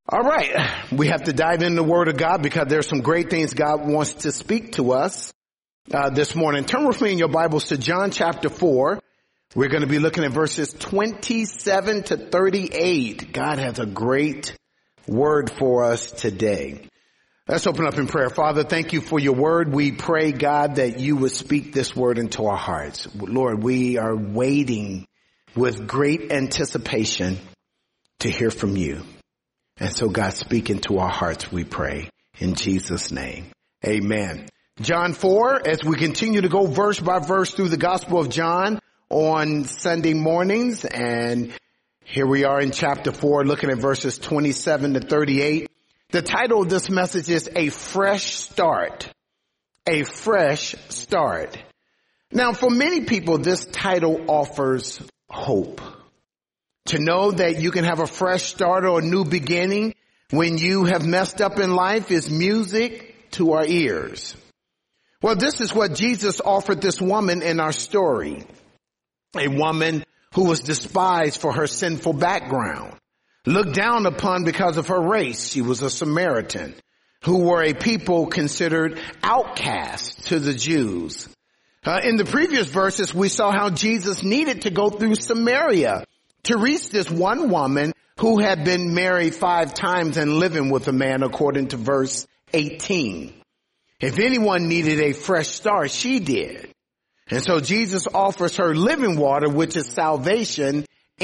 All right. We have to dive into the Word of God because there's some great things God wants to speak to us this morning. Turn with me in your Bibles to John chapter 4. We're going to be looking at verses 27 to 38. God has a great word for us today. Let's open up in prayer. Father, thank you for your word. We pray, God, that you would speak this word into our hearts. Lord, we are waiting with great anticipation to hear from you. And so, God, speak into our hearts, we pray, in Jesus' name. Amen. John 4, as we continue to go verse by verse through the Gospel of John on Sunday mornings. And here we are in chapter 4, looking at verses 27 to 38. The title of this message is A Fresh Start. A Fresh Start. Now, for many people, this title offers hope. To know that you can have a fresh start or a new beginning when you have messed up in life is music to our ears. Well, this is what Jesus offered this woman in our story. A woman who was despised for her sinful background, looked down upon because of her race. She was a Samaritan, who were a people considered outcasts to the Jews. In the previous verses, we saw how Jesus needed to go through Samaria to reach this one woman who had been married 5 times and living with a man, according to verse 18. If anyone needed a fresh start, she did. And so Jesus offers her living water, which is salvation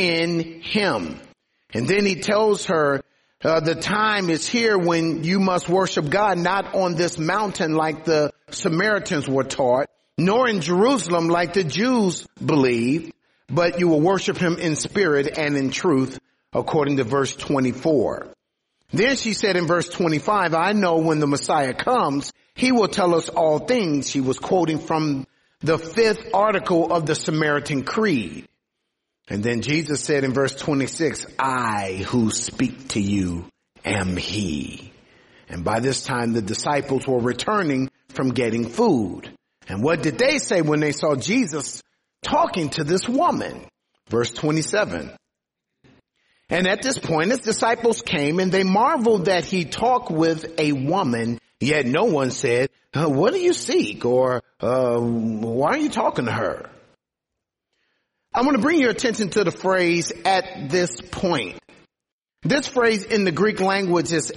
in him. And then he tells her, the time is here when you must worship God, not on this mountain like the Samaritans were taught, nor in Jerusalem like the Jews believed, but you will worship him in spirit and in truth, according to verse 24. Then she said in verse 25, I know when the Messiah comes, he will tell us all things. She was quoting from the 5th article of the Samaritan Creed. And then Jesus said in verse 26, I who speak to you am he. And by this time, the disciples were returning from getting food. And what did they say when they saw Jesus talking to this woman? Verse 27. And at this point, his disciples came and they marveled that he talked with a woman, yet no one said, what do you seek? Or, why are you talking to her? I want to bring your attention to the phrase at this point. This phrase in the Greek language is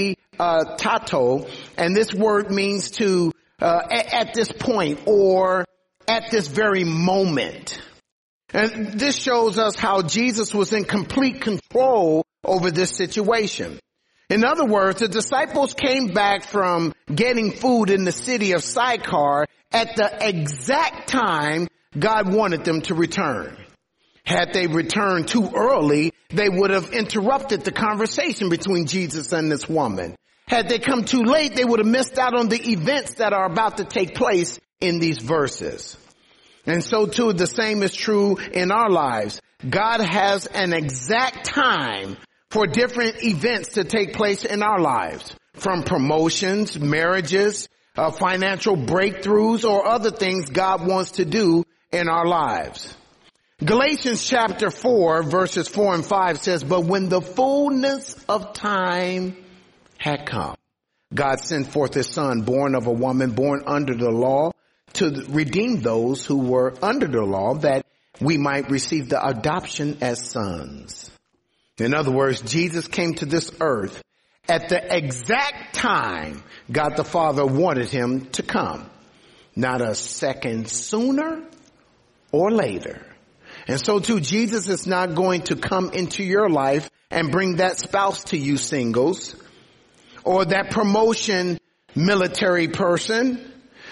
epitato, and this word means to, at this point, or at this very moment. And this shows us how Jesus was in complete control over this situation. In other words, the disciples came back from getting food in the city of Sychar at the exact time God wanted them to return. Had they returned too early, they would have interrupted the conversation between Jesus and this woman. Had they come too late, they would have missed out on the events that are about to take place in these verses. And so too, the same is true in our lives. God has an exact time for different events to take place in our lives, from promotions, marriages, financial breakthroughs, or other things God wants to do in our lives. Galatians chapter 4, verses 4 and 5 says, but when the fullness of time had come, God sent forth his son, born of a woman, born under the law, to redeem those who were under the law, that we might receive the adoption as sons. In other words, Jesus came to this earth at the exact time God the Father wanted him to come. Not a second sooner or later. And so too, Jesus is not going to come into your life and bring that spouse to you singles, or that promotion military person,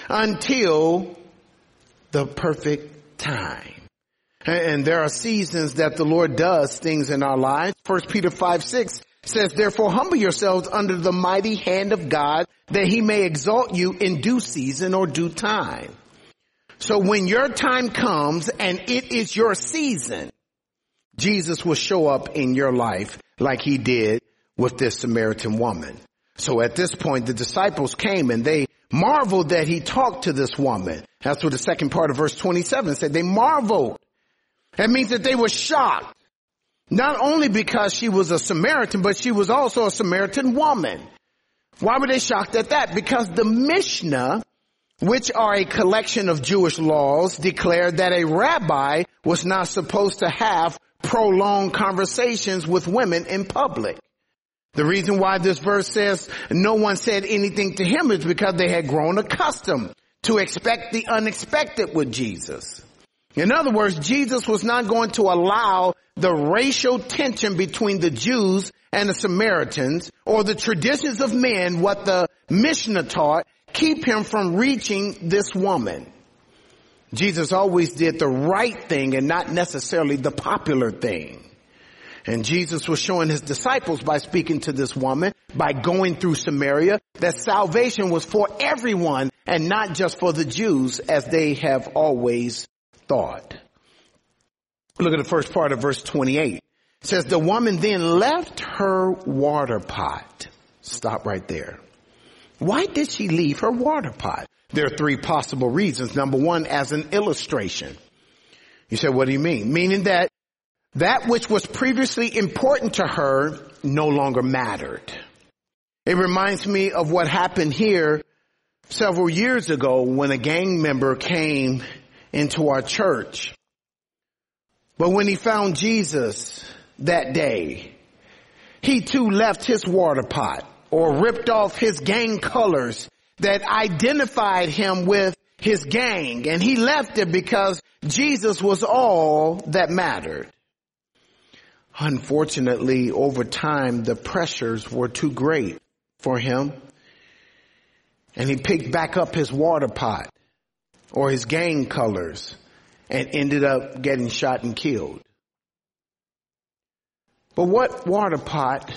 until the perfect time. And there are seasons that the Lord does things in our lives. 1 Peter 5:6 says, therefore humble yourselves under the mighty hand of God, that he may exalt you in due season or due time. So when your time comes and it is your season, Jesus will show up in your life like he did with this Samaritan woman. So at this point, the disciples came and they marveled that he talked to this woman. That's what the second part of verse 27 said. They marveled. That means that they were shocked. Not only because she was a Samaritan, but she was also a Samaritan woman. Why were they shocked at that? Because the Mishnah, which are a collection of Jewish laws, declared that a rabbi was not supposed to have prolonged conversations with women in public. The reason why this verse says no one said anything to him is because they had grown accustomed to expect the unexpected with Jesus. In other words, Jesus was not going to allow the racial tension between the Jews and the Samaritans, or the traditions of men, what the Mishnah taught, keep him from reaching this woman. Jesus always did the right thing and not necessarily the popular thing. And Jesus was showing his disciples by speaking to this woman, by going through Samaria, that salvation was for everyone and not just for the Jews as they have always thought. Look at the first part of verse 28. It says, the woman then left her water pot. Stop right there. Why did she leave her water pot? There are three possible reasons. Number one, as an illustration. You say, what do you mean? Meaning that which was previously important to her no longer mattered. It reminds me of what happened here several years ago when a gang member came into our church. But when he found Jesus that day, he too left his water pot, or ripped off his gang colors that identified him with his gang. And he left it because Jesus was all that mattered. Unfortunately, over time, the pressures were too great for him. And he picked back up his water pot or his gang colors and ended up getting shot and killed. But what water pot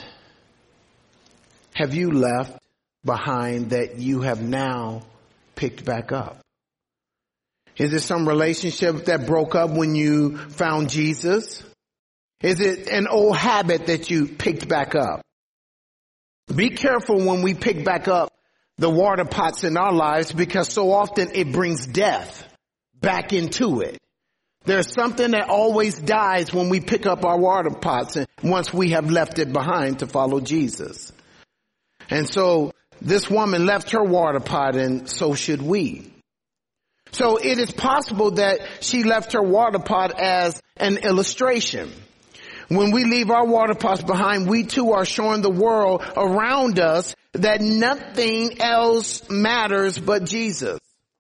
have you left behind that you have now picked back up? Is it some relationship that broke up when you found Jesus? Is it an old habit that you picked back up? Be careful when we pick back up the water pots in our lives, because so often it brings death back into it. There's something that always dies when we pick up our water pots and once we have left it behind to follow Jesus. And so this woman left her water pot, and so should we. So it is possible that she left her water pot as an illustration. When we leave our water pots behind, we too are showing the world around us that nothing else matters but Jesus.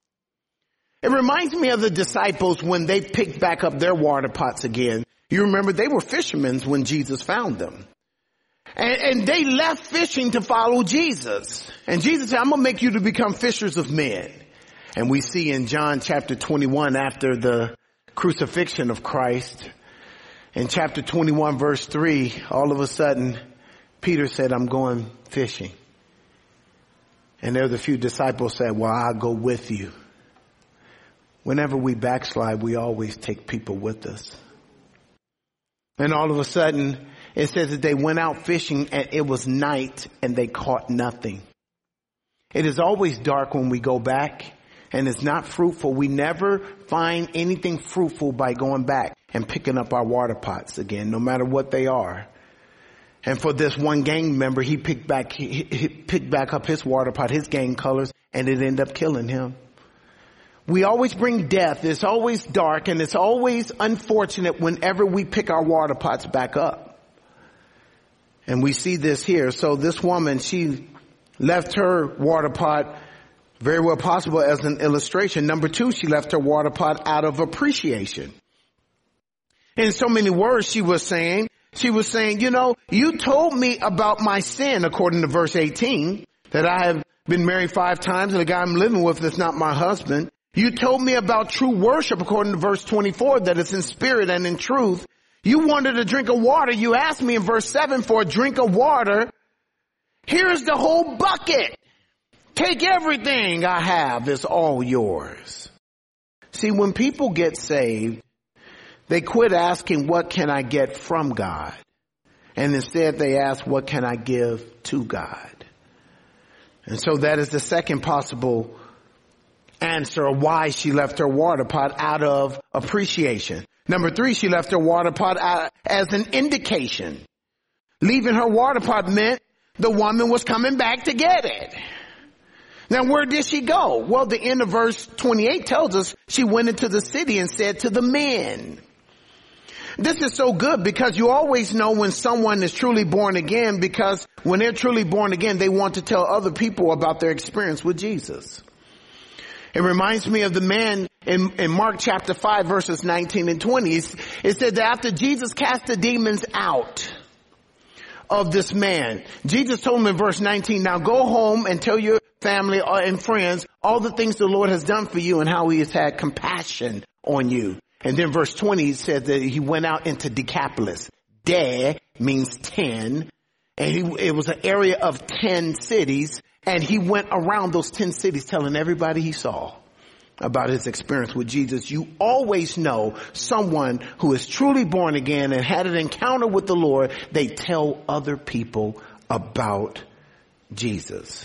It reminds me of the disciples when they picked back up their water pots again. You remember they were fishermen when Jesus found them. And they left fishing to follow Jesus. And Jesus said, I'm going to make you to become fishers of men. And we see in John chapter 21, after the crucifixion of Christ, in chapter 21 verse 3, all of a sudden, Peter said, I'm going fishing. And there the few disciples said, well, I'll go with you. Whenever we backslide, we always take people with us. And all of a sudden, it says that they went out fishing and it was night and they caught nothing. It is always dark when we go back, and it's not fruitful. We never find anything fruitful by going back and picking up our water pots again, no matter what they are. And for this one gang member, he picked back up his water pot, his gang colors, and it ended up killing him. We always bring death. It's always dark, and it's always unfortunate whenever we pick our water pots back up. And we see this here. So this woman, she left her water pot, very well possible as an illustration. Number two, she left her water pot out of appreciation. In so many words, she was saying, you know, you told me about my sin, according to verse 18, that I have been married 5 times and the guy I'm living with is not my husband. You told me about true worship, according to verse 24, that it's in spirit and in truth. You wanted a drink of water. You asked me in verse 7 for a drink of water. Here's the whole bucket. Take everything I have. It's all yours. See, when people get saved, they quit asking, what can I get from God? And instead they ask, what can I give to God? And so that is the second possible answer of why she left her water pot, out of appreciation. Number 3, she left her water pot as an indication. Leaving her water pot meant the woman was coming back to get it. Now, where did she go? Well, the end of verse 28 tells us she went into the city and said to the men. This is so good because you always know when someone is truly born again, because when they're truly born again, they want to tell other people about their experience with Jesus. It reminds me of the man in Mark chapter 5 verses 19 and 20. It said that after Jesus cast the demons out of this man, Jesus told him in verse 19, now go home and tell your family and friends all the things the Lord has done for you and how he has had compassion on you. And then verse 20 said that he went out into Decapolis. De means 10. And it was an area of 10 cities. And he went around those 10 cities telling everybody he saw about his experience with Jesus. You always know someone who is truly born again and had an encounter with the Lord. They tell other people about Jesus.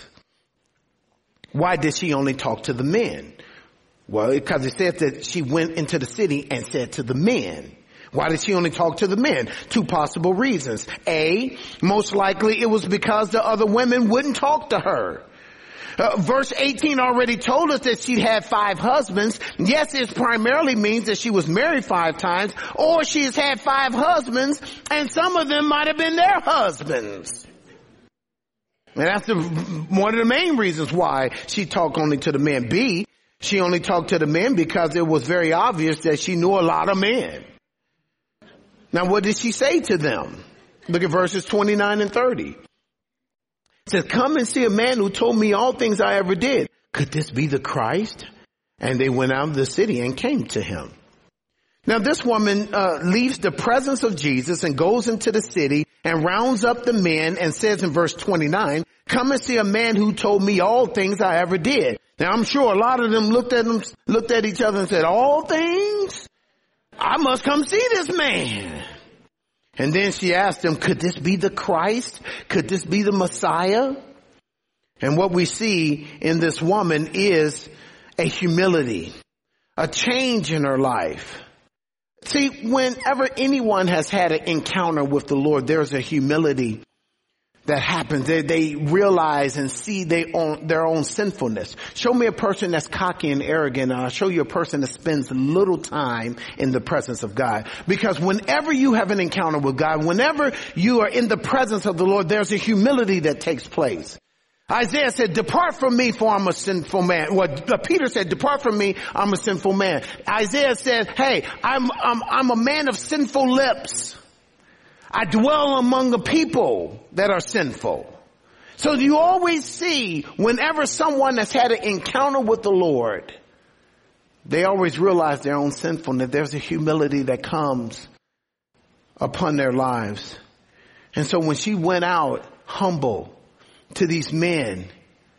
Why did she only talk to the men? Well, because it said that she went into the city and said to the men. Why did she only talk to the men? 2 possible reasons. A, most likely it was because the other women wouldn't talk to her. Verse 18 already told us that she had 5 husbands. Yes, it primarily means that she was married 5 times, or she has had 5 husbands, and some of them might have been their husbands. And that's one of the main reasons why she talked only to the men. B, she only talked to the men because it was very obvious that she knew a lot of men. Now, what did she say to them? Look at verses 29 and 30. It says, come and see a man who told me all things I ever did. Could this be the Christ? And they went out of the city and came to him. Now, this woman leaves the presence of Jesus and goes into the city and rounds up the men and says in verse 29, come and see a man who told me all things I ever did. Now, I'm sure a lot of them looked at each other and said, all things? I must come see this man. And then she asked him, could this be the Christ? Could this be the Messiah? And what we see in this woman is a humility, a change in her life. See, whenever anyone has had an encounter with the Lord, there's a humility that happens. They realize and see their own sinfulness. Show me a person that's cocky and arrogant, and I'll show you a person that spends little time in the presence of God. Because whenever you have an encounter with God, whenever you are in the presence of the Lord, there's a humility that takes place. Isaiah said, depart from me, for I'm a sinful man. Well, Peter said, depart from me, I'm a sinful man. Isaiah said, hey, I'm a man of sinful lips. I dwell among the people that are sinful. So you always see whenever someone has had an encounter with the Lord, they always realize their own sinfulness. There's a humility that comes upon their lives. And so when she went out humble to these men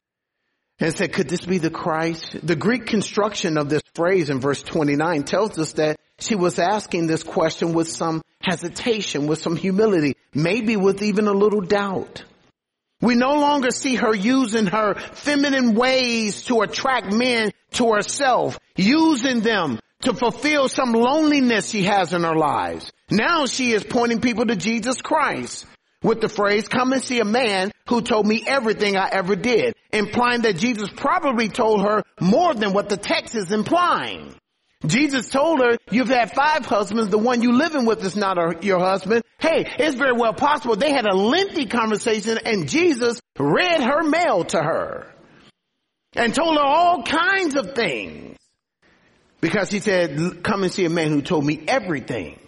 and said, could this be the Christ? The Greek construction of this phrase in verse 29 tells us that she was asking this question with some hesitation, with some humility, maybe with even a little doubt. We no longer see her using her feminine ways to attract men to herself, using them to fulfill some loneliness she has in her lives. Now she is pointing people to Jesus Christ with the phrase, come and see a man who told me everything I ever did, implying that Jesus probably told her more than what the text is implying. Jesus told her, you've had 5 husbands. The one you living with is not your husband. Hey, it's very well possible they had a lengthy conversation and Jesus read her mail to her and told her all kinds of things because he said, come and see a man who told me everything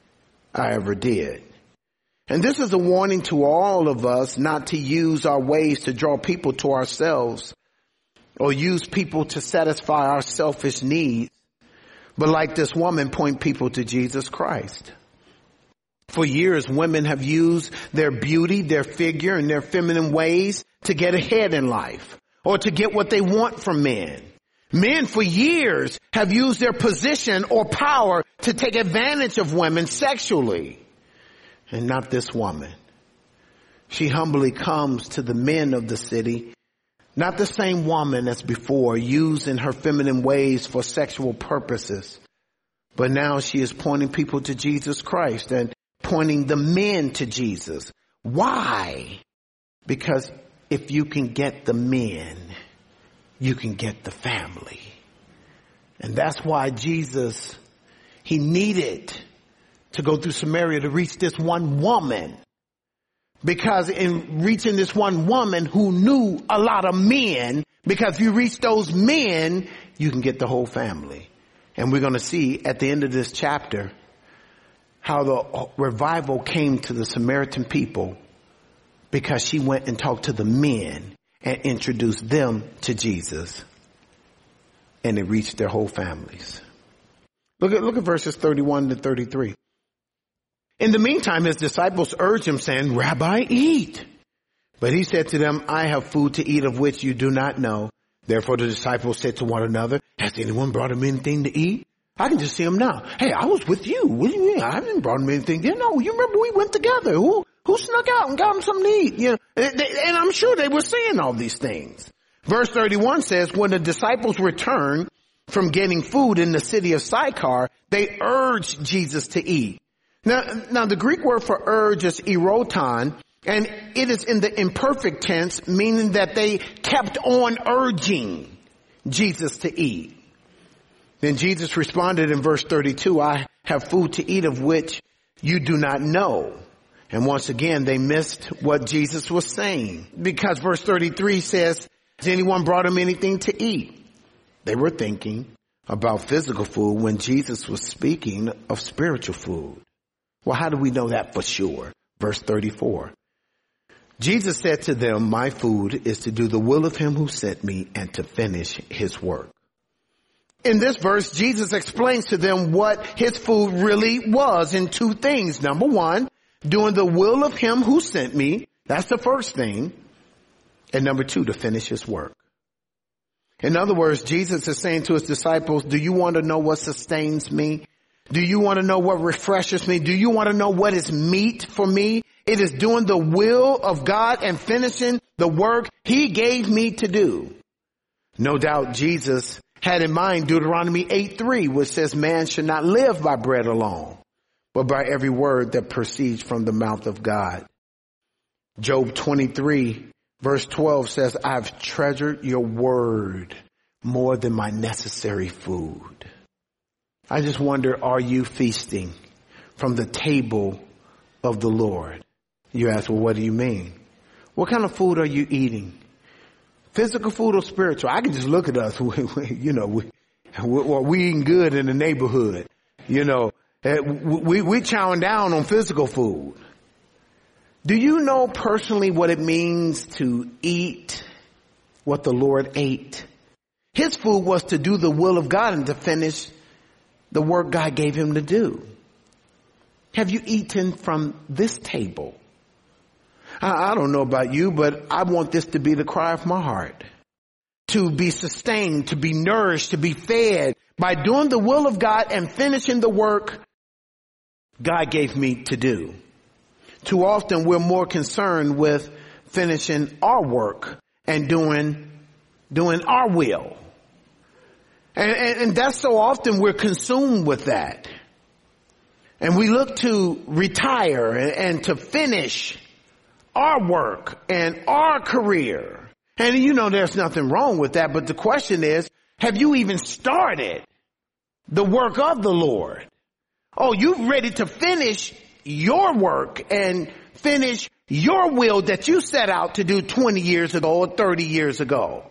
I ever did. And this is a warning to all of us not to use our ways to draw people to ourselves or use people to satisfy our selfish needs. But like this woman, point people to Jesus Christ. For years, women have used their beauty, their figure, and their feminine ways to get ahead in life or to get what they want from men. Men for years have used their position or power to take advantage of women sexually. And not this woman. She humbly comes to the men of the city. Not the same woman as before, using her feminine ways for sexual purposes, But now she is pointing people to Jesus Christ and pointing the men to Jesus. Why? Because if you can get the men, you can get the family. And that's why Jesus, he needed to go through Samaria to reach this one woman. Because in reaching this one woman who knew a lot of men, because if you reach those men, you can get the whole family. And we're going to see at the end of this chapter how the revival came to the Samaritan people because she went and talked to the men and introduced them to Jesus. And it reached their whole families. Look at verses 31 to 33. In the meantime, his disciples urged him, saying, Rabbi, eat. But he said to them, I have food to eat of which you do not know. Therefore the disciples said to one another, has anyone brought him anything to eat? I can just see him now. Hey, I was with you. What do you mean? I didn't brought him anything. You know, you remember we went together. Who snuck out and got him something to eat? You know, and I'm sure they were saying all these things. Verse 31 says, when the disciples returned from getting food in the city of Sychar, they urged Jesus to eat. Now the Greek word for urge is eroton, and it is in the imperfect tense, meaning that they kept on urging Jesus to eat. Then Jesus responded in verse 32, I have food to eat of which you do not know. And once again, they missed what Jesus was saying, because verse 33 says, has anyone brought him anything to eat? They were thinking about physical food when Jesus was speaking of spiritual food. Well, how do we know that for sure? Verse 34. Jesus said to them, my food is to do the will of him who sent me and to finish his work. In this verse, Jesus explains to them what his food really was in two things. Number one, doing the will of him who sent me. That's the first thing. And number two, to finish his work. In other words, Jesus is saying to his disciples, do you want to know what sustains me? Do you want to know what refreshes me? Do you want to know what is meat for me? It is doing the will of God and finishing the work he gave me to do. No doubt Jesus had in mind Deuteronomy 8:3, which says man should not live by bread alone, but by every word that proceeds from the mouth of God. Job 23 verse 12 says, I've treasured your word more than my necessary food. I just wonder, are you feasting from the table of the Lord? You ask, well, what do you mean? What kind of food are you eating? Physical food or spiritual? I can just look at us, you know, we eating good in the neighborhood. You know, we chowing down on physical food. Do you know personally what it means to eat what the Lord ate? His food was to do the will of God and to finish the work God gave him to do. Have you eaten from this table? I don't know about you, but I want this to be the cry of my heart. To be sustained, to be nourished, to be fed by doing the will of God and finishing the work God gave me to do. Too often we're more concerned with finishing our work and doing our will. And that's so often we're consumed with that. And we look to retire and to finish our work and our career. And you know there's nothing wrong with that, but the question is, have you even started the work of the Lord? Oh, you're ready to finish your work and finish your will that you set out to do 20 years ago or 30 years ago.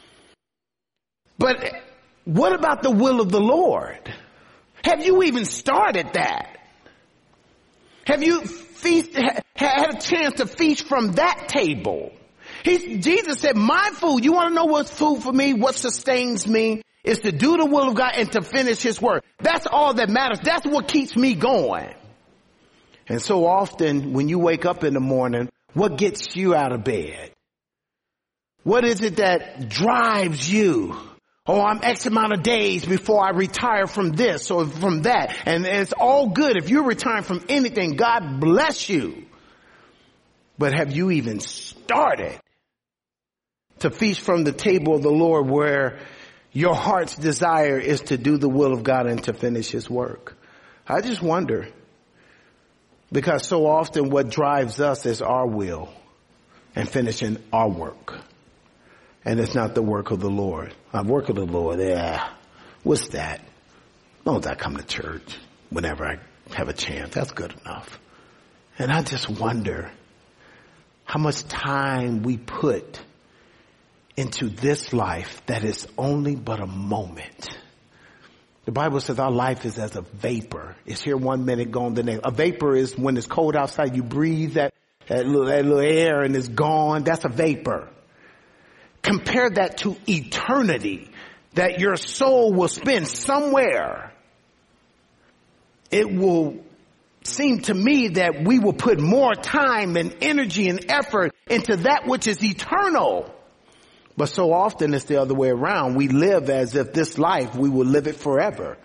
But what about the will of the Lord? Have you even started that? Have you had a chance to feast from that table? Jesus said, my food, you want to know what's food for me? What sustains me is to do the will of God and to finish his work. That's all that matters. That's what keeps me going. And so often when you wake up in the morning, what gets you out of bed? What is it that drives you? Oh, I'm X amount of days before I retire from this or from that. And it's all good. If you're retiring from anything, God bless you. But have you even started to feast from the table of the Lord where your heart's desire is to do the will of God and to finish his work. I just wonder, because so often what drives us is our will and finishing our work. And it's not the work of the Lord. Work of the Lord, yeah. What's that? Don't I come to church whenever I have a chance? That's good enough. And I just wonder how much time we put into this life that is only but a moment. The Bible says our life is as a vapor. It's here 1 minute, gone the next. A vapor is when it's cold outside, you breathe that little air and it's gone. That's a vapor. Compare that to eternity, that your soul will spend somewhere. It will seem to me that we will put more time and energy and effort into that which is eternal. But so often it's the other way around. We live as if this life, we will live it forever.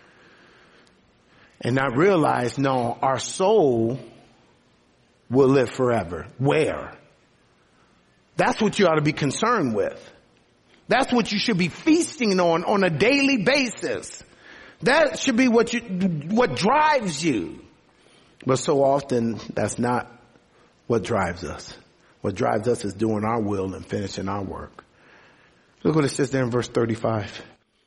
And I realize, no, our soul will live forever. Where? That's what you ought to be concerned with. That's what you should be feasting on a daily basis. That should be what drives you. But so often that's not what drives us. What drives us is doing our will and finishing our work. Look what it says there in verse 35.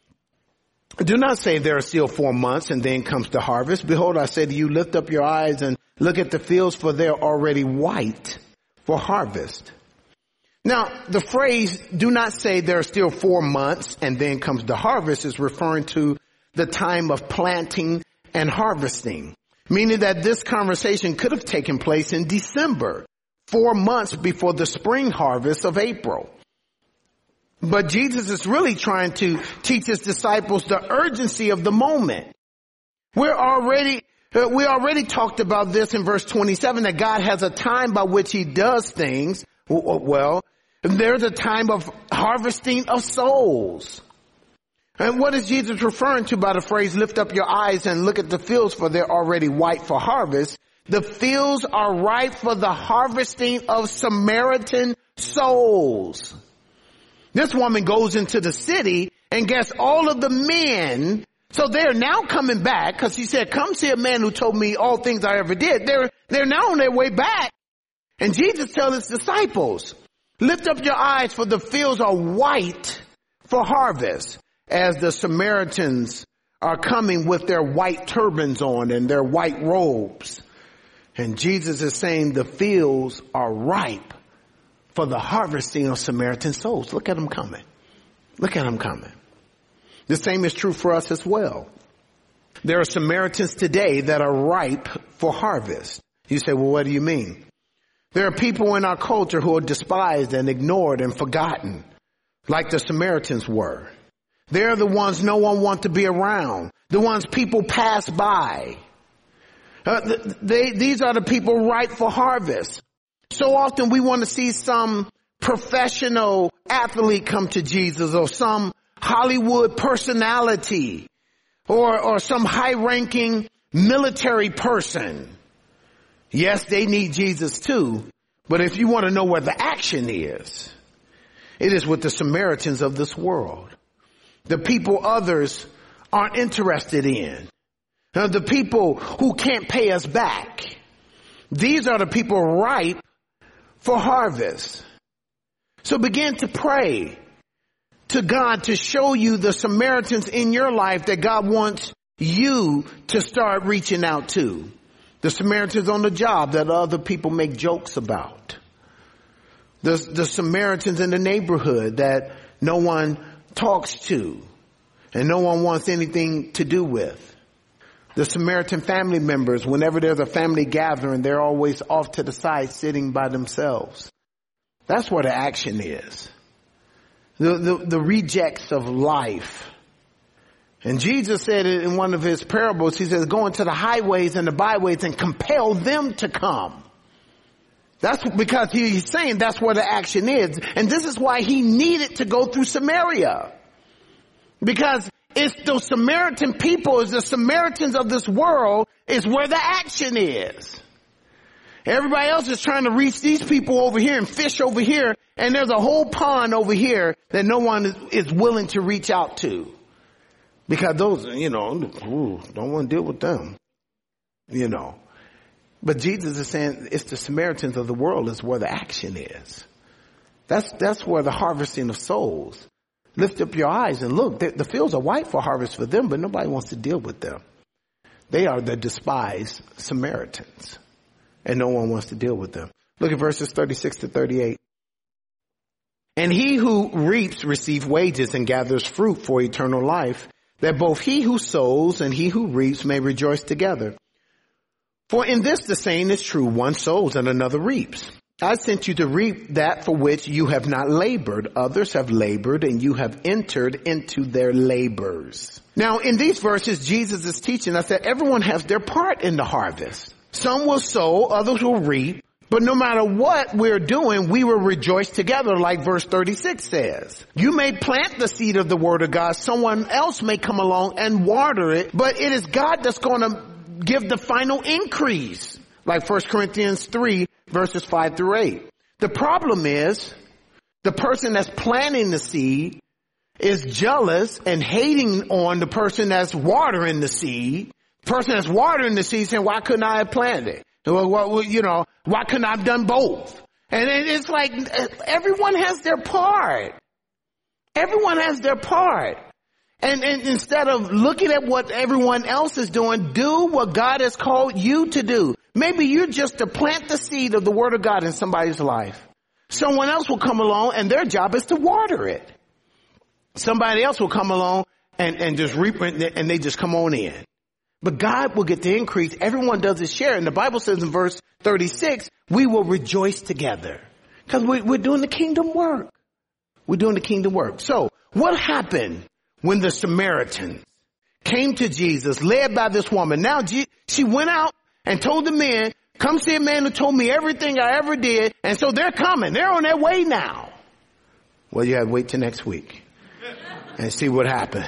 Do not say there are still 4 months and then comes the harvest. Behold, I say to you, lift up your eyes and look at the fields, for they are already white for harvest. Now, the phrase, do not say there are still 4 months and then comes the harvest, is referring to the time of planting and harvesting, meaning that this conversation could have taken place in December, 4 months before the spring harvest of April. But Jesus is really trying to teach his disciples the urgency of the moment. We already talked about this in verse 27, that God has a time by which he does things. Well, there's a time of harvesting of souls. And what is Jesus referring to by the phrase, lift up your eyes and look at the fields, for they're already white for harvest? The fields are ripe for the harvesting of Samaritan souls. This woman goes into the city and gets all of the men. So they're now coming back, because she said, come see a man who told me all things I ever did. They're now on their way back. And Jesus tells his disciples, lift up your eyes, for the fields are white for harvest, as the Samaritans are coming with their white turbans on and their white robes. And Jesus is saying the fields are ripe for the harvesting of Samaritan souls. Look at them coming. Look at them coming. The same is true for us as well. There are Samaritans today that are ripe for harvest. You say, well, what do you mean? There are people in our culture who are despised and ignored and forgotten, like the Samaritans were. They're the ones no one wants to be around, the ones people pass by. These are the people ripe for harvest. So often we want to see some professional athlete come to Jesus, or some Hollywood personality, or some high-ranking military person. Yes, they need Jesus too, but if you want to know where the action is, it is with the Samaritans of this world. The people others aren't interested in. The people who can't pay us back. These are the people ripe for harvest. So begin to pray to God to show you the Samaritans in your life that God wants you to start reaching out to. The Samaritans on the job that other people make jokes about. The Samaritans in the neighborhood that no one talks to and no one wants anything to do with. The Samaritan family members, whenever there's a family gathering, they're always off to the side sitting by themselves. That's where the action is. The rejects of life. And Jesus said it in one of his parables. He says, go into the highways and the byways and compel them to come. That's because he's saying that's where the action is. And this is why he needed to go through Samaria. Because it's those Samaritan people, it's the Samaritans of this world is where the action is. Everybody else is trying to reach these people over here and fish over here. And there's a whole pond over here that no one is willing to reach out to. Because those, don't want to deal with them. But Jesus is saying it's the Samaritans of the world is where the action is. That's where the harvesting of souls. Lift up your eyes and look. The fields are white for harvest for them, but nobody wants to deal with them. They are the despised Samaritans. And no one wants to deal with them. Look at verses 36 to 38. And he who reaps receives wages and gathers fruit for eternal life, that both he who sows and he who reaps may rejoice together. For in this the saying is true, one sows and another reaps. I sent you to reap that for which you have not labored. Others have labored and you have entered into their labors. Now in these verses, Jesus is teaching us that everyone has their part in the harvest. Some will sow, others will reap. But no matter what we're doing, we will rejoice together, like verse 36 says. You may plant the seed of the word of God. Someone else may come along and water it. But it is God that's going to give the final increase, like 1 Corinthians 3, verses 5 through 8. The problem is the person that's planting the seed is jealous and hating on the person that's watering the seed. The person that's watering the seed saying, why couldn't I have planted it? Well, why couldn't I have done both? And it's like everyone has their part. Everyone has their part. And instead of looking at what everyone else is doing, do what God has called you to do. Maybe you're just to plant the seed of the word of God in somebody's life. Someone else will come along and their job is to water it. Somebody else will come along and just reap it and they just come on in. But God will get the increase. Everyone does his share. And the Bible says in verse 36, we will rejoice together. Because we're doing the kingdom work. We're doing the kingdom work. So what happened when the Samaritans came to Jesus, led by this woman? Now she went out and told the men, come see a man who told me everything I ever did. And so they're coming. They're on their way now. Well, you have to wait till next week and see what happened.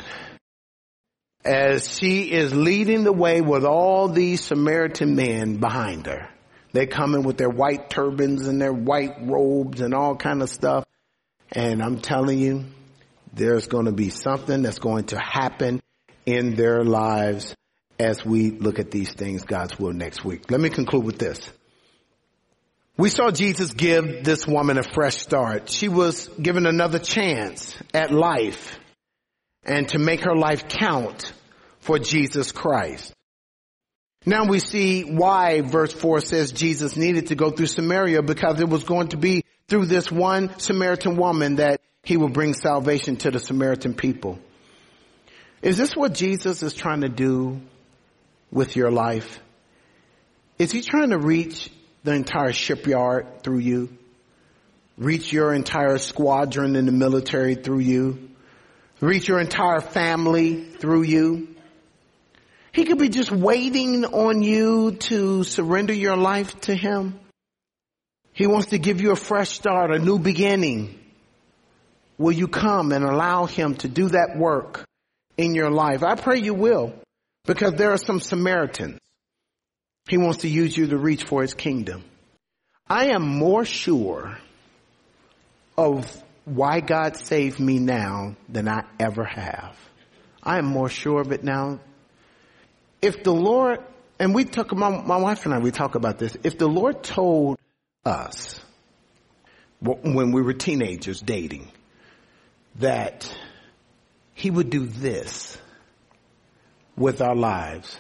As she is leading the way with all these Samaritan men behind her. They're coming with their white turbans and their white robes and all kind of stuff. And I'm telling you, there's going to be something that's going to happen in their lives as we look at these things, God's will, next week. Let me conclude with this. We saw Jesus give this woman a fresh start. She was given another chance at life and to make her life count for Jesus Christ. Now we see why verse 4 says Jesus needed to go through Samaria, because it was going to be through this one Samaritan woman that he will bring salvation to the Samaritan people. Is this what Jesus is trying to do with your life? Is he trying to reach the entire shipyard through you? Reach your entire squadron in the military through you? Reach your entire family through you? He could be just waiting on you to surrender your life to him. He wants to give you a fresh start, a new beginning. Will you come and allow him to do that work in your life? I pray you will, because there are some Samaritans he wants to use you to reach for his kingdom. I am more sure of why God saved me now than I ever have. I am more sure of it now. If the Lord, and my wife and I, we talk about this. If the Lord told us when we were teenagers dating that he would do this with our lives,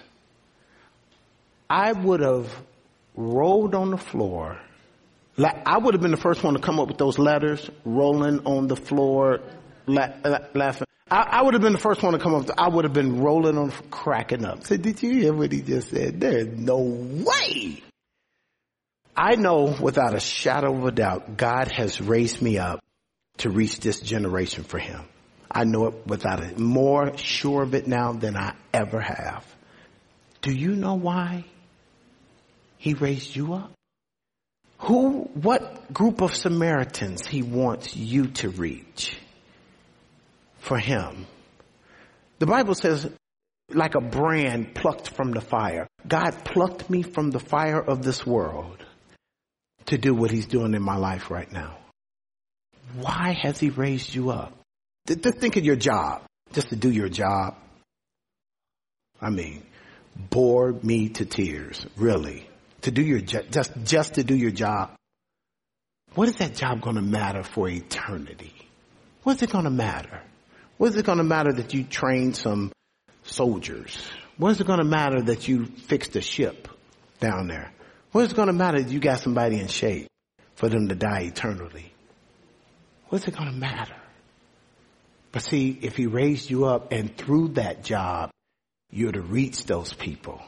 I would have rolled on the floor. I would have been the first one to come up with those letters, rolling on the floor, laughing. I would have been the first one to come up. I would have been rolling on, cracking up. So did you hear what he just said? There's no way. I know without a shadow of a doubt, God has raised me up to reach this generation for him. I know it without a more sure of it now than I ever have. Do you know why he raised you up? What group of Samaritans he wants you to reach for him? The Bible says, like a brand plucked from the fire. God plucked me from the fire of this world to do what he's doing in my life right now? Why has he raised you up? Just think of your job, just to do your job. I mean, bore me to tears, really. To do your just to do your job. What is that job going to matter for eternity? What's it going to matter? What is it going to matter that you trained some soldiers? What is it going to matter that you fixed a ship down there? What is it going to matter that you got somebody in shape for them to die eternally? What's it going to matter? But see, if he raised you up and through that job, you're to reach those people.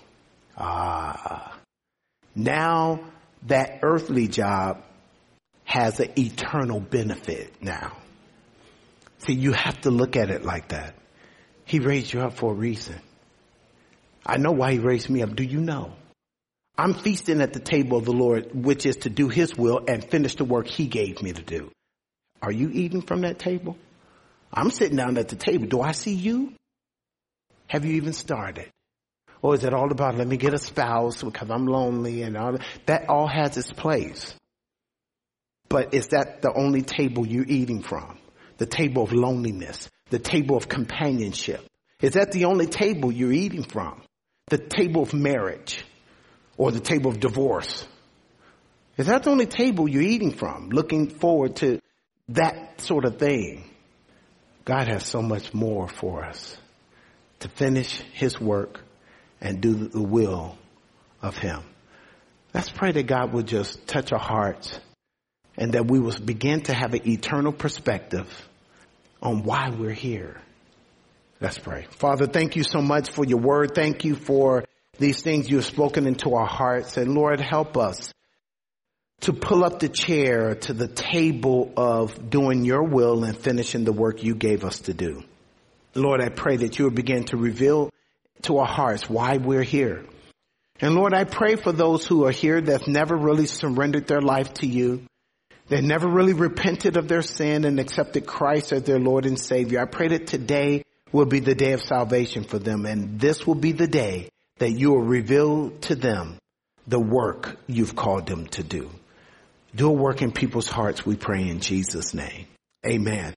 Now that earthly job has an eternal benefit now. See, you have to look at it like that. He raised you up for a reason. I know why he raised me up. Do you know? I'm feasting at the table of the Lord, which is to do his will and finish the work he gave me to do. Are you eating from that table? I'm sitting down at the table. Do I see you? Have you even started? Or is it all about, let me get a spouse because I'm lonely and all that? That all has its place. But is that the only table you're eating from? The table of loneliness, the table of companionship. Is that the only table you're eating from? The table of marriage or the table of divorce? Is that the only table you're eating from? Looking forward to that sort of thing. God has so much more for us to finish his work and do the will of him. Let's pray that God would just touch our hearts and that we will begin to have an eternal perspective on why we're here. Let's pray. Father, thank you so much for your word. Thank you for these things you have spoken into our hearts. And Lord, help us to pull up the chair to the table of doing your will and finishing the work you gave us to do. Lord, I pray that you will begin to reveal to our hearts why we're here. And Lord, I pray for those who are here that never really surrendered their life to you. They never really repented of their sin and accepted Christ as their Lord and Savior. I pray that today will be the day of salvation for them. And this will be the day that you will reveal to them the work you've called them to do. Do a work in people's hearts, we pray in Jesus' name. Amen.